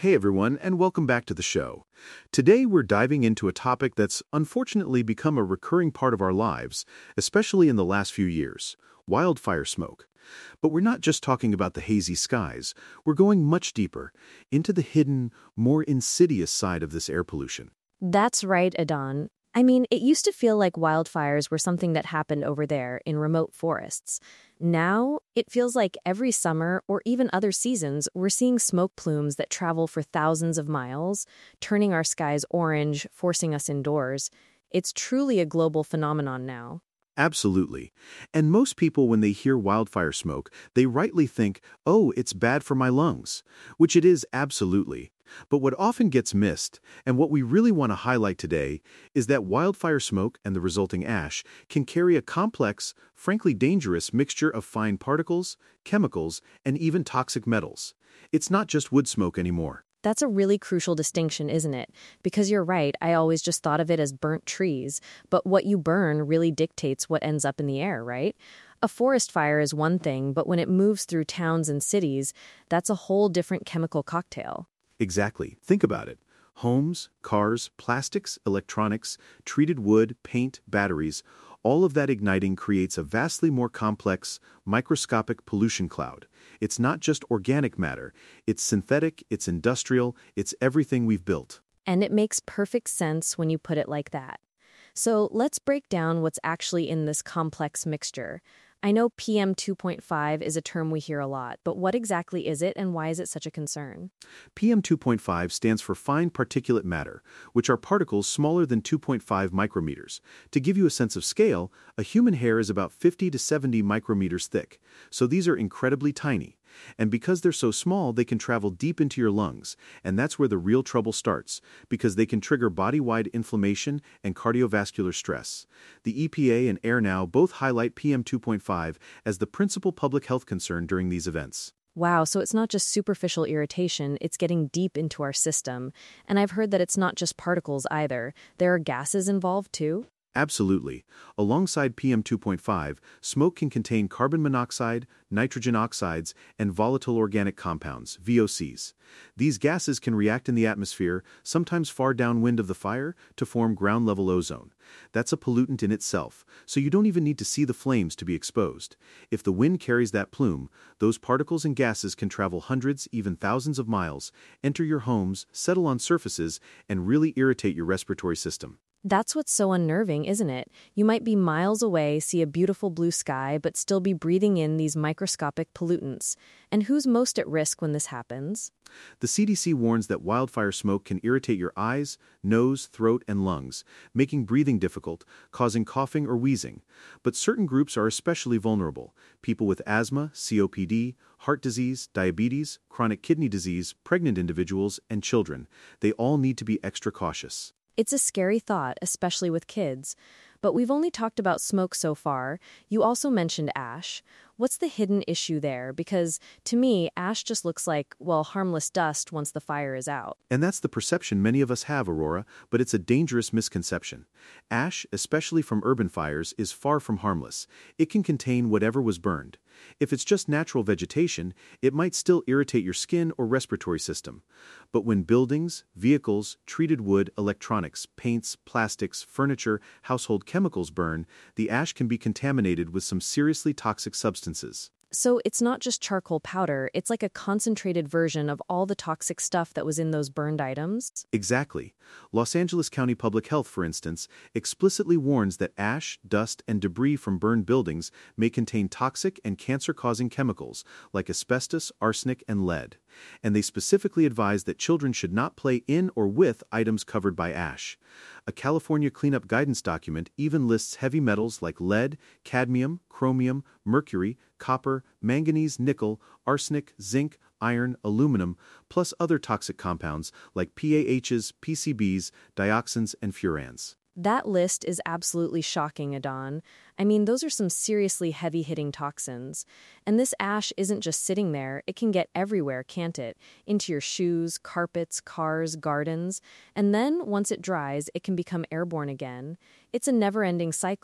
Hey everyone, and welcome back to the show. Today we're diving into a topic that's unfortunately become a recurring part of our lives, especially in the last few years: wildfire smoke. But we're not just talking about the hazy skies, we're going much deeper, into the hidden, more insidious side of this air pollution. That's right, Adon. I mean, it used to feel like wildfires were something that happened over there in remote forests. Now, it feels like every summer or even other seasons, we're seeing smoke plumes that travel for thousands of miles, turning our skies orange, forcing us indoors. It's truly a global phenomenon now. Absolutely. And most people, when they hear wildfire smoke, they rightly think, oh, it's bad for my lungs, which it is absolutely. But what often gets missed, and what we really want to highlight today, is that wildfire smoke and the resulting ash can carry a complex, frankly dangerous mixture of fine particles, chemicals, and even toxic metals. It's not just wood smoke anymore. That's a really crucial distinction, isn't it? Because you're right, I always just thought of it as burnt trees, but what you burn really dictates what ends up in the air, right? A forest fire is one thing, but when it moves through towns and cities, that's a whole different chemical cocktail. Exactly. Think about it. Homes, cars, plastics, electronics, treated wood, paint, batteries, all of that igniting creates a vastly more complex, microscopic pollution cloud. It's not just organic matter, it's synthetic, it's industrial, it's everything we've built. And it makes perfect sense when you put it like that. So let's break down what's actually in this complex mixture. I know PM 2.5 is a term we hear a lot, but what exactly is it and why is it such a concern? PM 2.5 stands for fine particulate matter, which are particles smaller than 2.5 micrometers. To give you a sense of scale, a human hair is about 50 to 70 micrometers thick, so these are incredibly tiny. And because they're so small, they can travel deep into your lungs, and that's where the real trouble starts, because they can trigger body-wide inflammation and cardiovascular stress. The EPA and AirNow both highlight PM 2.5 as the principal public health concern during these events. Wow, so it's not just superficial irritation, it's getting deep into our system. And I've heard that it's not just particles either. There are gases involved too? Absolutely. Alongside PM 2.5, smoke can contain carbon monoxide, nitrogen oxides, and volatile organic compounds, VOCs. These gases can react in the atmosphere, sometimes far downwind of the fire, to form ground-level ozone. That's a pollutant in itself, so you don't even need to see the flames to be exposed. If the wind carries that plume, those particles and gases can travel hundreds, even thousands of miles, enter your homes, settle on surfaces, and really irritate your respiratory system. That's what's so unnerving, isn't it? You might be miles away, see a beautiful blue sky, but still be breathing in these microscopic pollutants. And who's most at risk when this happens? The CDC warns that wildfire smoke can irritate your eyes, nose, throat, and lungs, making breathing difficult, causing coughing or wheezing. But certain groups are especially vulnerable: people with asthma, COPD, heart disease, diabetes, chronic kidney disease, pregnant individuals, and children. They all need to be extra cautious. It's a scary thought, especially with kids. But we've only talked about smoke so far. You also mentioned ash. What's the hidden issue there? Because to me, ash just looks like, well, harmless dust once the fire is out. And that's the perception many of us have, Aurora, but it's a dangerous misconception. Ash, especially from urban fires, is far from harmless. It can contain whatever was burned. If it's just natural vegetation, it might still irritate your skin or respiratory system. But when buildings, vehicles, treated wood, electronics, paints, plastics, furniture, household chemicals burn, the ash can be contaminated with some seriously toxic substances. So it's not just charcoal powder, it's like a concentrated version of all the toxic stuff that was in those burned items? Exactly. Los Angeles County Public Health, for instance, explicitly warns that ash, dust, and debris from burned buildings may contain toxic and cancer-causing chemicals like asbestos, arsenic, and lead. And they specifically advise that children should not play in or with items covered by ash. A California cleanup guidance document even lists heavy metals like lead, cadmium, chromium, mercury, copper, manganese, nickel, arsenic, zinc, iron, aluminum, plus other toxic compounds like PAHs, PCBs, dioxins, and furans. That list is absolutely shocking, Adon. I mean, those are some seriously heavy-hitting toxins. And this ash isn't just sitting there, it can get everywhere, can't it? Into your shoes, carpets, cars, gardens. And then, once it dries, it can become airborne again. It's a never-ending cycle.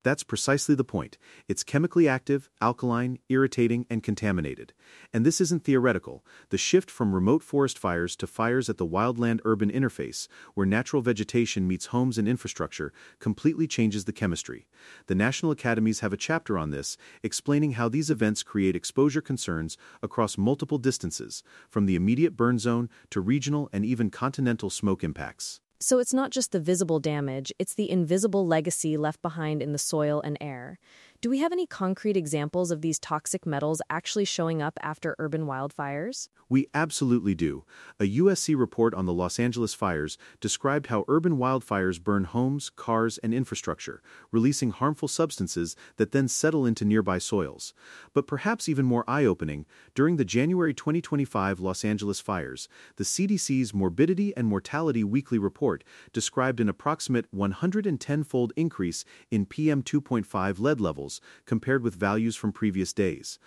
That's precisely the point. It's chemically active, alkaline, irritating, and contaminated. And this isn't theoretical. The shift from remote forest fires to fires at the wildland-urban interface, where natural vegetation meets homes and infrastructure, completely changes the chemistry. The National Academies have a chapter on this, explaining how these events create exposure concerns across multiple distances, from the immediate burn zone to regional and even continental smoke impacts. So it's not just the visible damage, it's the invisible legacy left behind in the soil and air. Do we have any concrete examples of these toxic metals actually showing up after urban wildfires? We absolutely do. A USC report on the Los Angeles fires described how urban wildfires burn homes, cars, and infrastructure, releasing harmful substances that then settle into nearby soils. But perhaps even more eye-opening, during the January 2025 Los Angeles fires, the CDC's Morbidity and Mortality Weekly Report described an approximate 110-fold increase in PM2.5 lead levels compared with values from previous days.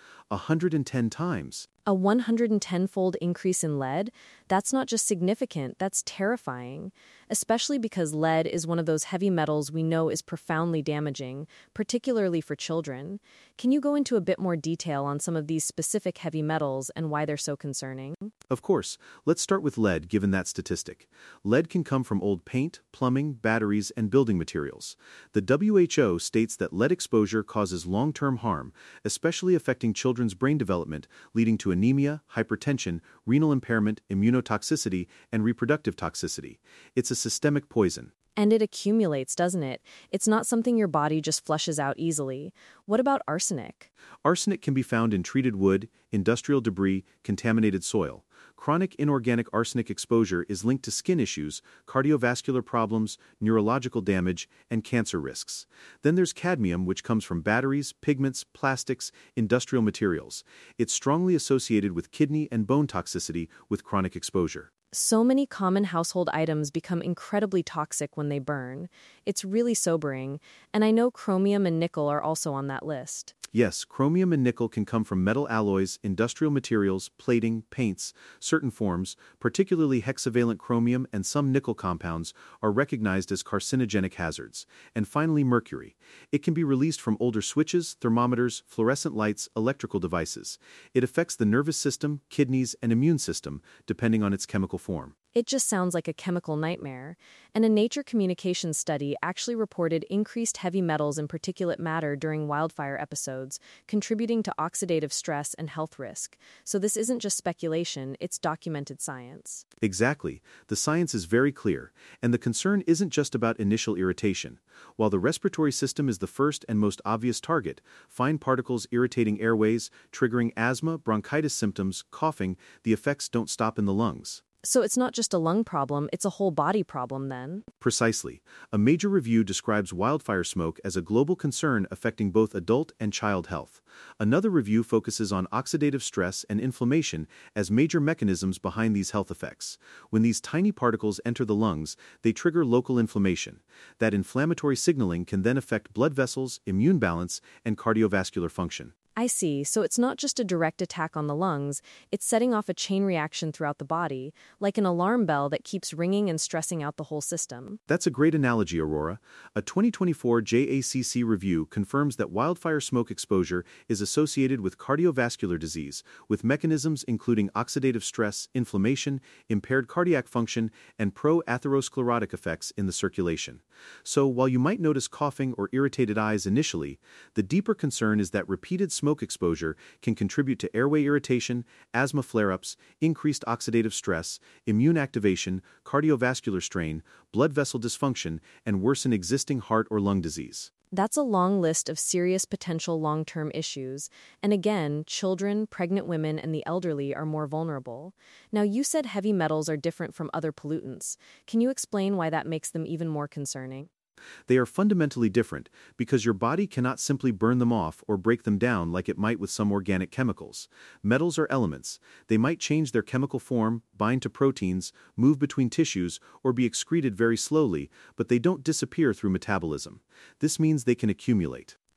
110 times. A 110-fold increase in lead? That's not just significant, that's terrifying. Especially because lead is one of those heavy metals we know is profoundly damaging, particularly for children. Can you go into a bit more detail on some of these specific heavy metals and why they're so concerning? Of course. Let's start with lead, given that statistic. Lead can come from old paint, plumbing, batteries, and building materials. The WHO states that lead exposure causes long-term harm, especially affecting children's brain development, leading to anemia, hypertension, renal impairment, immunotoxicity, and reproductive toxicity. It's a systemic poison. And it accumulates, doesn't it? It's not something your body just flushes out easily. What about arsenic? Arsenic can be found in treated wood, industrial debris, contaminated soil. Chronic inorganic arsenic exposure is linked to skin issues, cardiovascular problems, neurological damage, and cancer risks. Then there's cadmium, which comes from batteries, pigments, plastics, industrial materials. It's strongly associated with kidney and bone toxicity with chronic exposure. So many common household items become incredibly toxic when they burn. It's really sobering, and I know chromium and nickel are also on that list. Yes, chromium and nickel can come from metal alloys, industrial materials, plating, paints. Certain forms, particularly hexavalent chromium and some nickel compounds, are recognized as carcinogenic hazards. And finally, mercury. It can be released from older switches, thermometers, fluorescent lights, electrical devices. It affects the nervous system, kidneys, and immune system, depending on its chemical form. It just sounds like a chemical nightmare. And a Nature Communications study actually reported increased heavy metals and particulate matter during wildfire episodes, contributing to oxidative stress and health risk. So this isn't just speculation, it's documented science. Exactly. The science is very clear, and the concern isn't just about initial irritation. While the respiratory system is the first and most obvious target, fine particles irritating airways, triggering asthma, bronchitis symptoms, coughing, the effects don't stop in the lungs. So it's not just a lung problem, it's a whole body problem then? Precisely. A major review describes wildfire smoke as a global concern affecting both adult and child health. Another review focuses on oxidative stress and inflammation as major mechanisms behind these health effects. When these tiny particles enter the lungs, they trigger local inflammation. That inflammatory signaling can then affect blood vessels, immune balance, and cardiovascular function. I see. So it's not just a direct attack on the lungs, it's setting off a chain reaction throughout the body, like an alarm bell that keeps ringing and stressing out the whole system. That's a great analogy, Aurora. A 2024 JACC review confirms that wildfire smoke exposure is associated with cardiovascular disease, with mechanisms including oxidative stress, inflammation, impaired cardiac function, and pro-atherosclerotic effects in the circulation. So while you might notice coughing or irritated eyes initially, the deeper concern is that repeated smoke exposure can contribute to airway irritation, asthma flare-ups, increased oxidative stress, immune activation, cardiovascular strain, blood vessel dysfunction, and worsen existing heart or lung disease. That's a long list of serious potential long-term issues. And again, children, pregnant women, and the elderly are more vulnerable. Now, you said heavy metals are different from other pollutants. Can you explain why that makes them even more concerning? They are fundamentally different because your body cannot simply burn them off or break them down like it might with some organic chemicals. Metals are elements. They might change their chemical form, bind to proteins, move between tissues, or be excreted very slowly, but they don't disappear through metabolism. This means they can accumulate.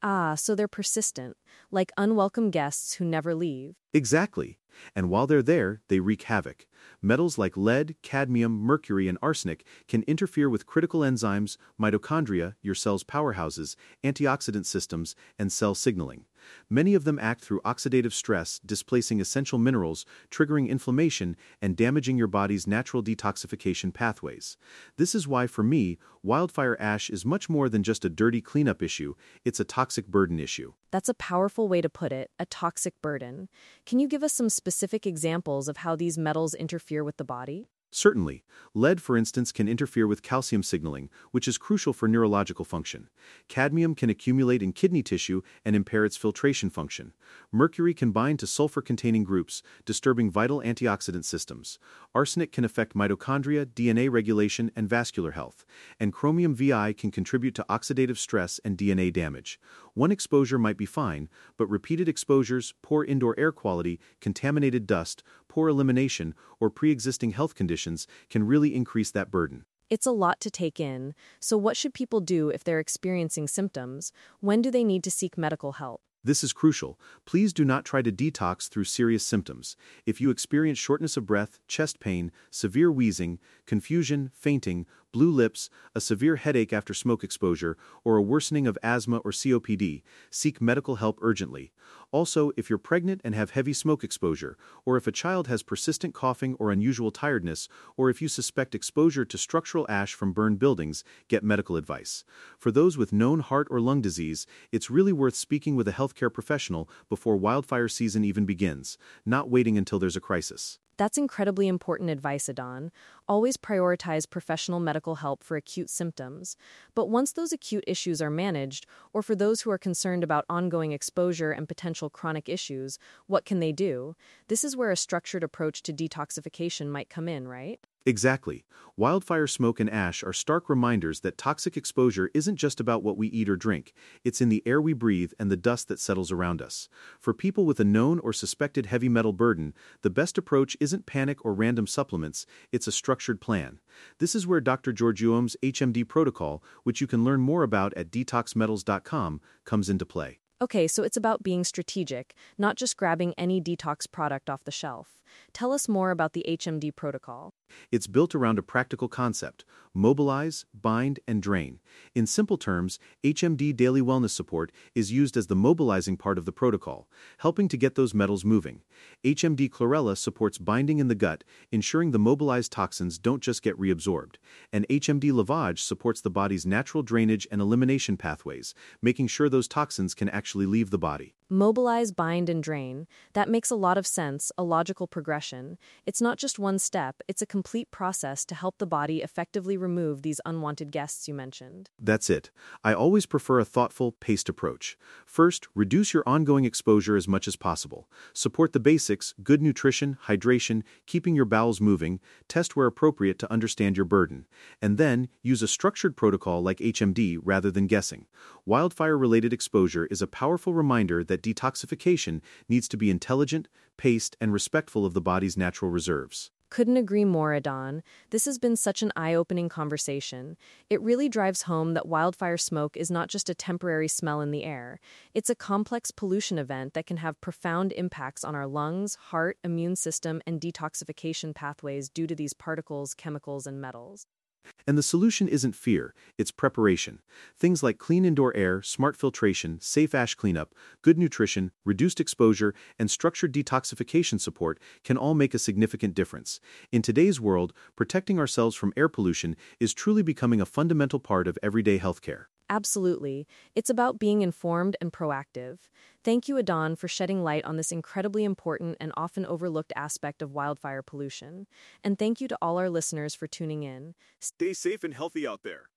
Ah, so they're persistent, like unwelcome guests who never leave. Exactly. And while they're there, they wreak havoc. Metals like lead, cadmium, mercury, and arsenic can interfere with critical enzymes, mitochondria, your cell's powerhouses, antioxidant systems, and cell signaling. Many of them act through oxidative stress, displacing essential minerals, triggering inflammation, and damaging your body's natural detoxification pathways. This is why, for me, wildfire ash is much more than just a dirty cleanup issue, it's a toxic burden issue. That's a powerful way to put it, a toxic burden. Can you give us some specific examples of how these metals interfere with the body? Certainly. Lead, for instance, can interfere with calcium signaling, which is crucial for neurological function. Cadmium can accumulate in kidney tissue and impair its filtration function. Mercury can bind to sulfur-containing groups, disturbing vital antioxidant systems. Arsenic can affect mitochondria, DNA regulation, and vascular health. And chromium VI can contribute to oxidative stress and DNA damage. One exposure might be fine, but repeated exposures, poor indoor air quality, contaminated dust, poor elimination, or pre-existing health conditions can really increase that burden. It's a lot to take in. So what should people do if they're experiencing symptoms? When do they need to seek medical help? This is crucial. Please do not try to detox through serious symptoms. If you experience shortness of breath, chest pain, severe wheezing, confusion, fainting, blue lips, a severe headache after smoke exposure, or a worsening of asthma or COPD, seek medical help urgently. Also, if you're pregnant and have heavy smoke exposure, or if a child has persistent coughing or unusual tiredness, or if you suspect exposure to structural ash from burned buildings, get medical advice. For those with known heart or lung disease, it's really worth speaking with a healthcare professional before wildfire season even begins, not waiting until there's a crisis. That's incredibly important advice, Adon. Always prioritize professional medical help for acute symptoms. But once those acute issues are managed, or for those who are concerned about ongoing exposure and potential chronic issues, what can they do? This is where a structured approach to detoxification might come in, right? Exactly. Wildfire smoke and ash are stark reminders that toxic exposure isn't just about what we eat or drink. It's in the air we breathe and the dust that settles around us. For people with a known or suspected heavy metal burden, the best approach isn't panic or random supplements, it's a structured plan. This is where Dr. George Uom's HMD protocol, which you can learn more about at detoxmetals.com, comes into play. Okay, so it's about being strategic, not just grabbing any detox product off the shelf. Tell us more about the HMD protocol. It's built around a practical concept: mobilize, bind, and drain. In simple terms, HMD Daily Wellness Support is used as the mobilizing part of the protocol, helping to get those metals moving. HMD Chlorella supports binding in the gut, ensuring the mobilized toxins don't just get reabsorbed. And HMD Lavage supports the body's natural drainage and elimination pathways, making sure those toxins can actually leave the body. Mobilize, bind, and drain. That makes a lot of sense, a logical progression. It's not just one step, it's a complete process to help the body effectively remove these unwanted guests you mentioned. That's it. I always prefer a thoughtful, paced approach. First, reduce your ongoing exposure as much as possible. Support the basics: good nutrition, hydration, keeping your bowels moving, test where appropriate to understand your burden. And then, use a structured protocol like HMD rather than guessing. Wildfire-related exposure is a powerful reminder that detoxification needs to be intelligent, paced, and respectful of the body's natural reserves. Couldn't agree more, Adon. This has been such an eye-opening conversation. It really drives home that wildfire smoke is not just a temporary smell in the air. It's a complex pollution event that can have profound impacts on our lungs, heart, immune system, and detoxification pathways due to these particles, chemicals, and metals. And the solution isn't fear, it's preparation. Things like clean indoor air, smart filtration, safe ash cleanup, good nutrition, reduced exposure, and structured detoxification support can all make a significant difference. In today's world, protecting ourselves from air pollution is truly becoming a fundamental part of everyday healthcare. Absolutely. It's about being informed and proactive. Thank you, Adon, for shedding light on this incredibly important and often overlooked aspect of wildfire pollution. And thank you to all our listeners for tuning in. Stay safe and healthy out there.